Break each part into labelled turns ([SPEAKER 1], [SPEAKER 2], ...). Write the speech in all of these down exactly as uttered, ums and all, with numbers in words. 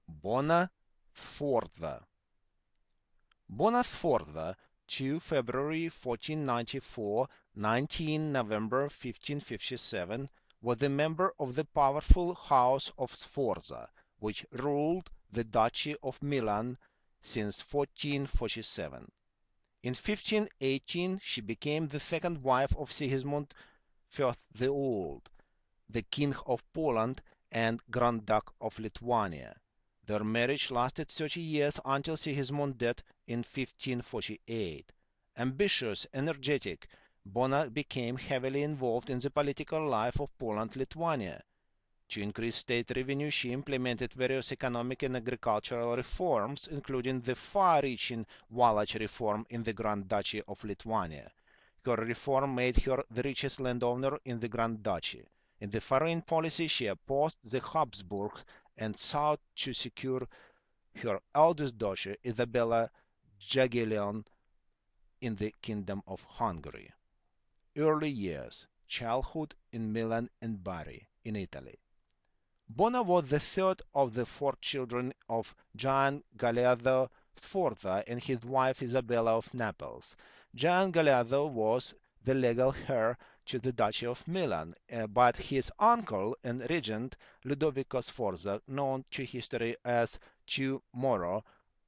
[SPEAKER 1] Bona Sforza. Bona Sforza, two February fourteen ninety-four, nineteen November fifteen fifty-seven, was a member of the powerful House of Sforza, which ruled the Duchy of Milan since fourteen forty-seven. In fifteen eighteen she became the second wife of Sigismund the First the Old, the King of Poland and Grand Duke of Lithuania. Their marriage lasted thirty years until Sigismund's death in fifteen forty-eight. Ambitious, energetic, Bona became heavily involved in the political life of Poland-Lithuania. To increase state revenue, she implemented various economic and agricultural reforms, including the far-reaching Wallach reform in the Grand Duchy of Lithuania. Her reform made her the richest landowner in the Grand Duchy. In the foreign policy, she opposed the Habsburgs and sought to secure her eldest daughter, Isabella Jagiellon, in the Kingdom of Hungary. Early years: childhood in Milan and Bari, in Italy. Bona was the third of the four children of Gian Galeazzo Sforza and his wife Isabella of Naples. Gian Galeazzo was the legal heir to the Duchy of Milan, uh, but his uncle and regent Ludovico Sforza, known to history as Ciu Moro,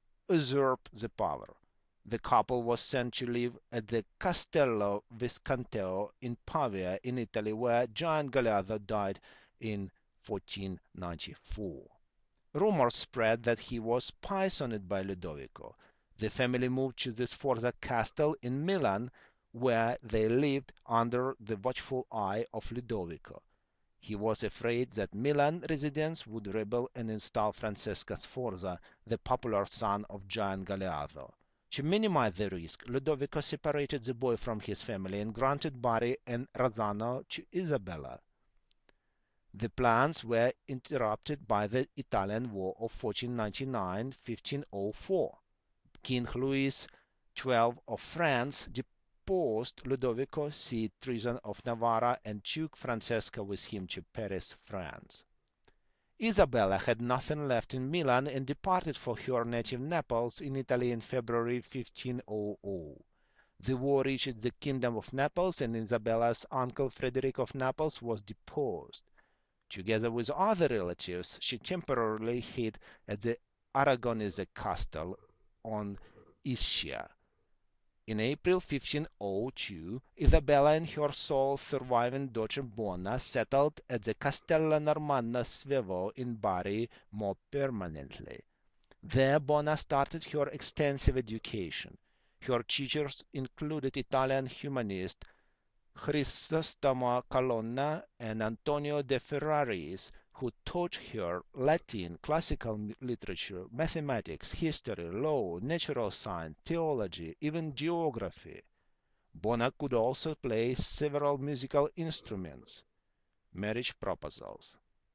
[SPEAKER 1] usurped the power. The couple was sent to live at the Castello Visconteo in Pavia in Italy, where Gian Galeazzo died in fourteen ninety-four. Rumors spread that he was poisoned by Ludovico. The family moved to the Sforza castle in Milan, where they lived under the watchful eye of Ludovico. He was afraid that Milan residents would rebel and install Francesco Sforza, the popular son of Gian Galeazzo. To minimize the risk, Ludovico separated the boy from his family and granted Bari and Razzano to Isabella. The plans were interrupted by the Italian War of fourteen ninety-nine to fifteen oh four. King Louis the twelfth of France deposed Ludovico, seized treason of Navarre, and took Francesca with him to Paris, France. Isabella had nothing left in Milan and departed for her native Naples in Italy in February fifteen hundred. The war reached the Kingdom of Naples, and Isabella's uncle Frederick of Naples was deposed. Together with other relatives, she temporarily hid at the Aragonese castle on Ischia. In April fifteen oh two, Isabella and her sole surviving daughter Bona settled at the Castello Normanno Svevo in Bari more permanently. There Bona started her extensive education. Her teachers included Italian humanist Crisostomo Colonna and Antonio de Ferraris, who taught her Latin, classical literature, mathematics, history, law, natural science, theology, even geography. Bona could also play several musical instruments. Marriage proposals.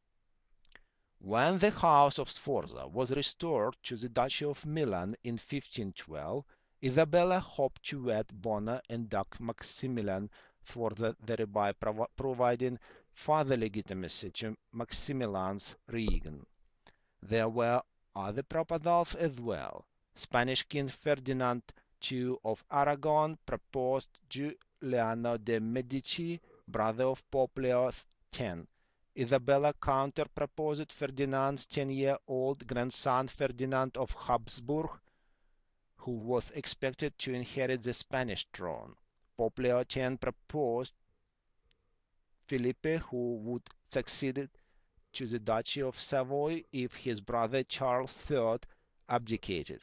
[SPEAKER 1] When the House of Sforza was restored to the Duchy of Milan in fifteen twelve, Isabella hoped to wed Bona and Duke Maximilian Sforza, thereby providing further legitimacy to Maximilian's reign. There were other proposals as well. Spanish King Ferdinand the Second of Aragon proposed Giuliano de' Medici, brother of Pope Leo the Tenth. Isabella counter-proposed Ferdinand's ten-year-old grandson Ferdinand of Habsburg, who was expected to inherit the Spanish throne. Pope Leo the Tenth proposed Philippe, who would succeed to the Duchy of Savoy if his brother Charles the Third abdicated.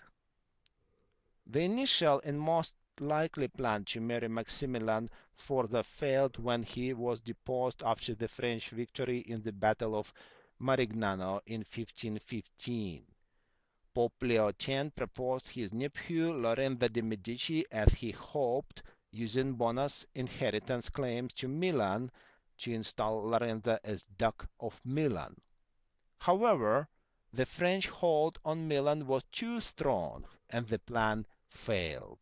[SPEAKER 1] The initial and most likely plan to marry Maximilian Sforza failed when he was deposed after the French victory in the Battle of Marignano in fifteen fifteen. Pope Leo the Tenth proposed his nephew Lorenzo de' Medici, as he hoped, using Bona's inheritance claims to Milan, to install Lorenzo as Duke of Milan. However, the French hold on Milan was too strong, and the plan failed.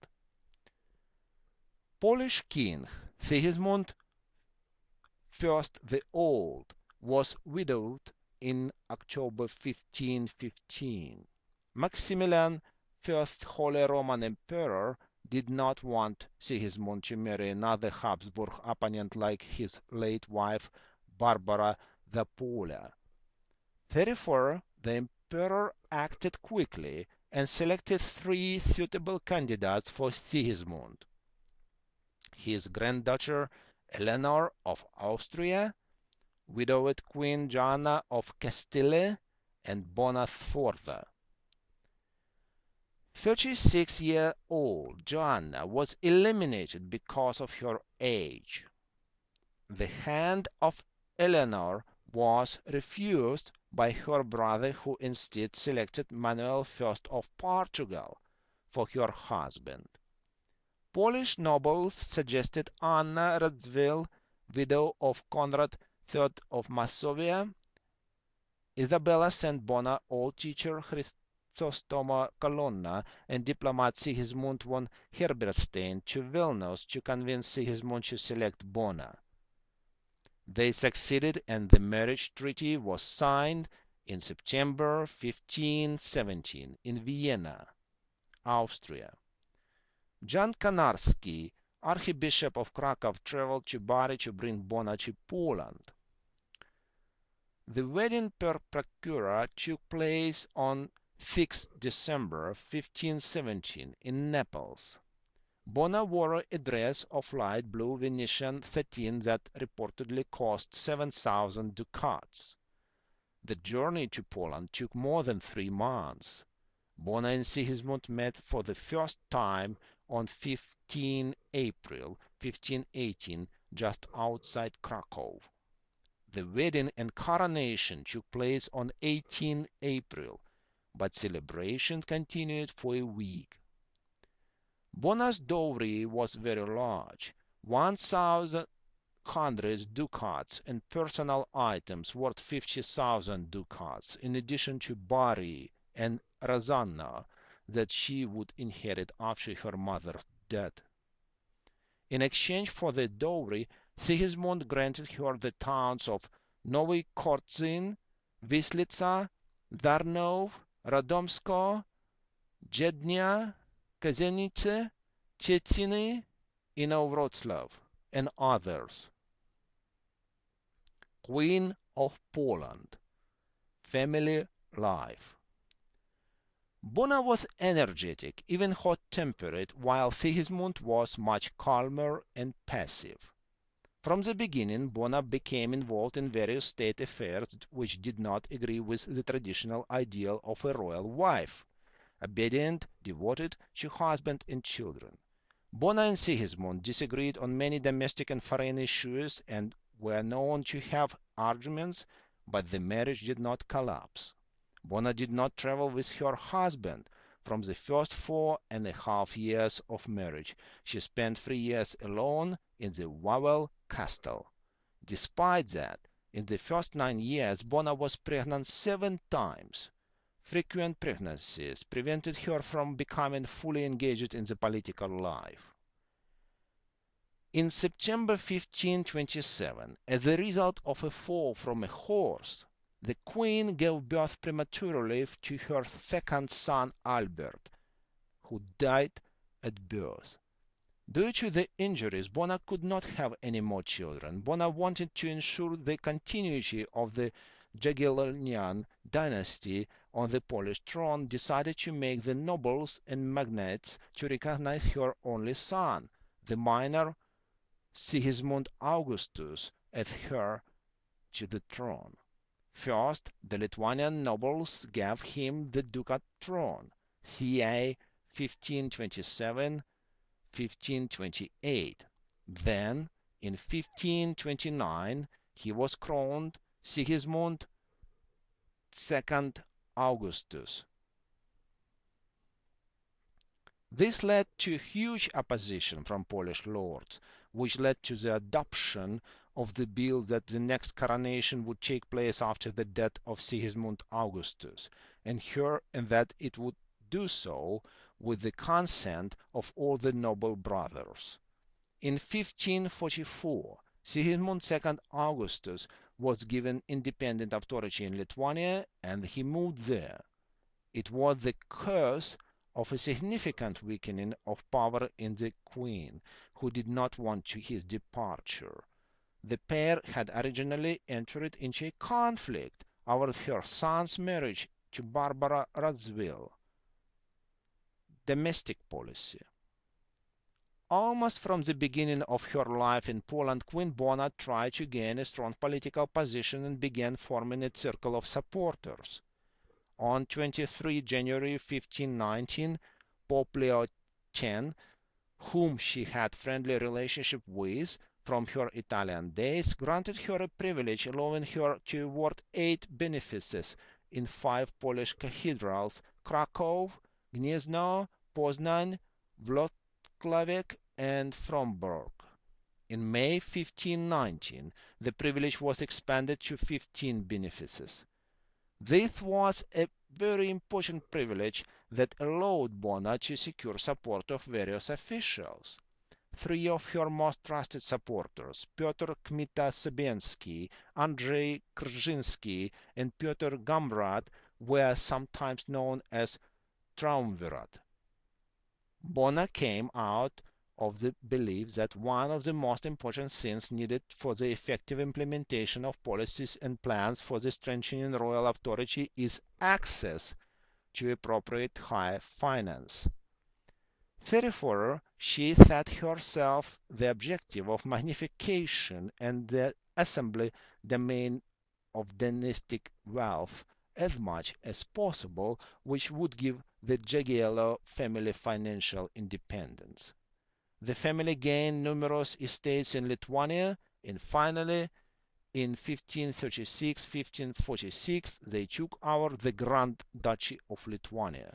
[SPEAKER 1] Polish King Sigismund the First the Old was widowed in October fifteen fifteen. Maximilian, first Holy Roman Emperor, did not want Sigismund to marry another Habsburg opponent like his late wife Barbara the Paula. Therefore, the emperor acted quickly and selected three suitable candidates for Sigismund: his granddaughter Eleanor of Austria, widowed Queen Joanna of Castile, and Bona Sforza. thirty-six-year-old Joanna was eliminated because of her age. The hand of Eleanor was refused by her brother, who instead selected Manuel I of Portugal for her husband. Polish nobles suggested Anna Radziwill, widow of Conrad the Third of Masovia. Isabella sent Bona old teacher Chrysostoma Colonna and diplomat Sigismund von Herberstein to Vilnius to convince Sigismund to select Bona. They succeeded, and the marriage treaty was signed in September fifteen seventeen in Vienna, Austria. Jan Kanarski, Archbishop of Krakow, traveled to Bari to bring Bona to Poland. The wedding per procura took place on sixth December fifteen seventeen in Naples. Bona wore a dress of light blue Venetian satin that reportedly cost seven thousand ducats. The journey to Poland took more than three months. Bona and Sigismund met for the first time on fifteenth April fifteen eighteen, just outside Krakow. The wedding and coronation took place on eighteenth April, but celebrations continued for a week. Bona's dowry was very large, one thousand hundred ducats, and personal items worth fifty thousand ducats, in addition to Bari and Rosanna that she would inherit after her mother's death. In exchange for the dowry, Sigismund granted her the towns of Nowy Korczyn, Wislica, Darnów, Radomsko, Jednia, Kazenice, Cieciny, Inowroclaw, and others. Queen of Poland. Family life. Bona was energetic, even hot-tempered, while Sigismund was much calmer and passive. From the beginning, Bona became involved in various state affairs which did not agree with the traditional ideal of a royal wife, obedient, devoted to husband and children. Bona and Sigismund disagreed on many domestic and foreign issues and were known to have arguments, but the marriage did not collapse. Bona did not travel with her husband. From the first four and a half years of marriage, she spent three years alone in the Wawel castle. Despite that, in the first nine years, Bona was pregnant seven times. Frequent pregnancies prevented her from becoming fully engaged in the political life. In September fifteen twenty-seven, as a result of a fall from a horse, the queen gave birth prematurely to her second son Albert, who died at birth. Due to the injuries, Bona could not have any more children. Bona wanted to ensure the continuity of the Jagiellonian dynasty on the Polish throne, decided to make the nobles and magnates to recognize her only son, the minor Sigismund Augustus, as heir to the throne. First, the Lithuanian nobles gave him the ducal throne, ca. fifteen twenty-seven fifteen twenty-eight. Then, in fifteen twenty-nine, he was crowned Sigismund the Second Augustus. This led to huge opposition from Polish lords, which led to the adoption of the bill that the next coronation would take place after the death of Sigismund Augustus, and, her, and that it would do so with the consent of all the noble brothers. In fifteen forty-four, Sigismund the Second Augustus was given independent authority in Lithuania and he moved there. It was the cause of a significant weakening of power in the Queen, who did not want his departure. The pair had originally entered into a conflict over her son's marriage to Barbara Radziwill. Domestic policy. Almost from the beginning of her life in Poland, Queen Bona tried to gain a strong political position and began forming a circle of supporters. On the twenty-third of January fifteen nineteen, Pope Leo X, whom she had friendly relationship with from her Italian days, granted her a privilege allowing her to award eight benefices in five Polish cathedrals: Krakow, Gniezno, Poznań, Włocławek, and Fromberg. In May fifteen nineteen, the privilege was expanded to fifteen benefices. This was a very important privilege that allowed Bona to secure support of various officials. Three of her most trusted supporters, Piotr Kmita-Sybiński, Andrzej Krzyżanski, and Piotr Gamrat, were sometimes known as Triumvirate. Bona came out of the belief that one of the most important things needed for the effective implementation of policies and plans for the strengthening royal authority is access to appropriate high finance. Therefore, she set herself the objective of magnification and the assembly domain of dynastic wealth as much as possible, which would give the Jagiello family financial independence. The family gained numerous estates in Lithuania, and finally, in fifteen thirty-six to fifteen forty-six, they took over the Grand Duchy of Lithuania.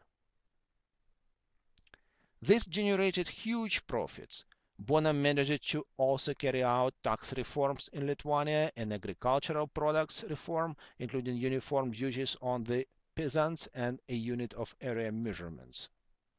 [SPEAKER 1] This generated huge profits. Bona managed to also carry out tax reforms in Lithuania and agricultural products reform, including uniform duties on the peasants and a unit of area measurements.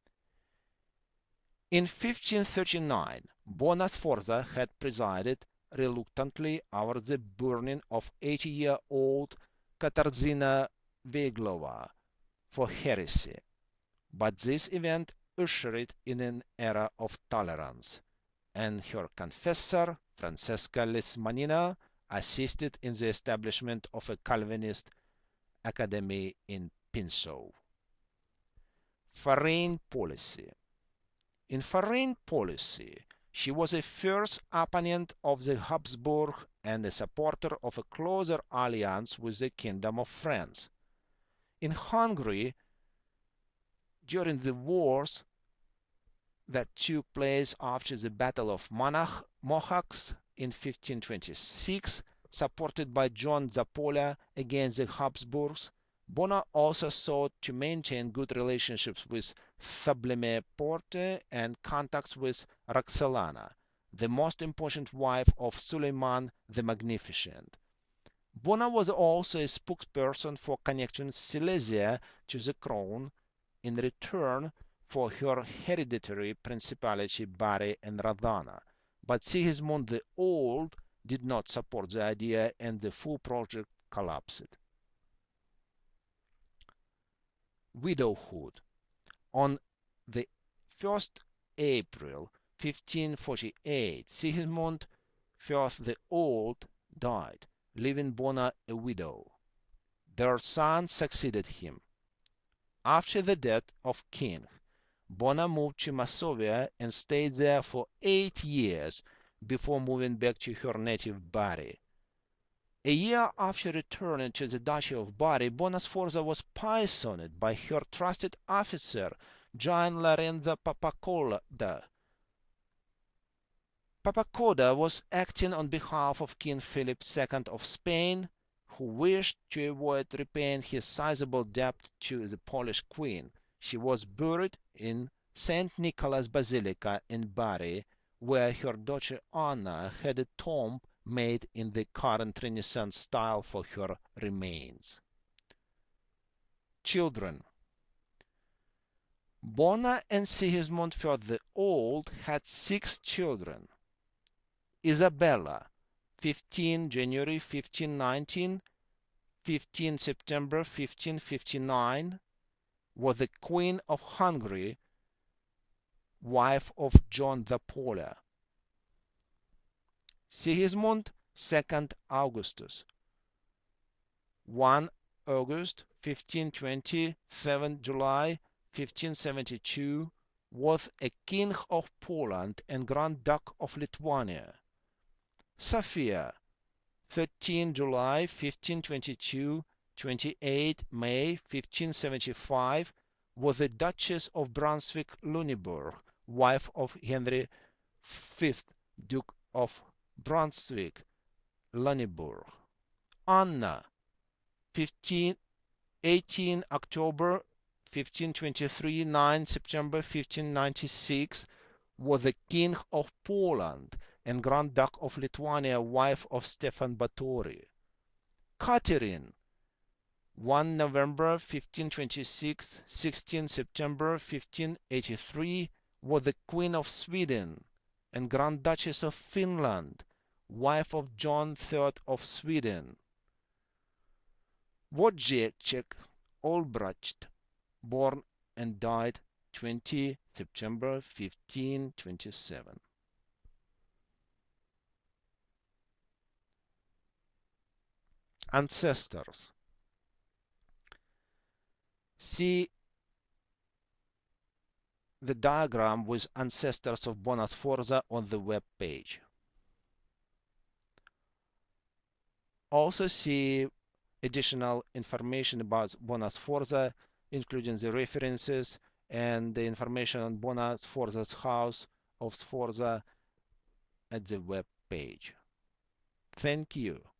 [SPEAKER 1] In fifteen thirty-nine, Bona Sforza had presided reluctantly over the burning of eighty-year-old Katarzyna Węglowa for heresy, but this event ushered in an era of tolerance, and her confessor, Francesca Lismanina, assisted in the establishment of a Calvinist academy in Pinsow. Foreign policy. In foreign policy, she was a fierce opponent of the Habsburg and a supporter of a closer alliance with the Kingdom of France. In Hungary, during the wars that took place after the Battle of Mohacs in fifteen twenty-six, supported by John Zapolya against the Habsburgs, Bona also sought to maintain good relationships with Sublime Porte and contacts with Roxolana, the most important wife of Suleiman the Magnificent. Bona was also a spokesperson for connecting Silesia to the crown in return for her hereditary principality Bari and Radhana, but Sigismund the Old did not support the idea and the full project collapsed. Widowhood. On the first of April fifteen forty-eight, Sigismund the First the Old died, leaving Bona a widow. Their son succeeded him. After the death of King, Bona moved to Masovia and stayed there for eight years before moving back to her native Bari. A year after returning to the Duchy of Bari, Bona Sforza was poisoned by her trusted officer, Gian Lorenzo Papacoda. Papacoda was acting on behalf of King Philip the Second of Spain, who wished to avoid repaying his sizable debt to the Polish queen. She was buried in Saint Nicholas Basilica in Bari, where her daughter Anna had a tomb made in the current Renaissance style for her remains. Children. Bona and Sigismund the First the Old had six children. Isabella, fifteen January fifteen nineteen, fifteen September fifteen fifty-nine, was the Queen of Hungary, wife of John the Polar. Sigismund, second Augustus, first August fifteen twenty, seventh July fifteen seventy-two, was a King of Poland and Grand Duke of Lithuania. Sophia, thirteenth July fifteen twenty-two, twenty-eighth May fifteen seventy-five, was the Duchess of Brunswick-Lüneburg, wife of Henry the Fifth, Duke of Brunswick-Lüneburg. Anna, eighteenth October fifteen twenty-three, ninth September fifteen ninety-six, was the King of Poland and Grand Duke of Lithuania, wife of Stefan Batory. Catherine, first November fifteen twenty-six, sixteenth September fifteen eighty-three, was the Queen of Sweden and Grand Duchess of Finland, wife of John the Third of Sweden. Wojciech Olbracht, born and died twentieth September fifteen twenty-seven. Ancestors. See the diagram with ancestors of Bona Sforza on the web page. Also see additional information about Bona Sforza, including the references and the information on Bona Sforza's house of Sforza at the web page. Thank you.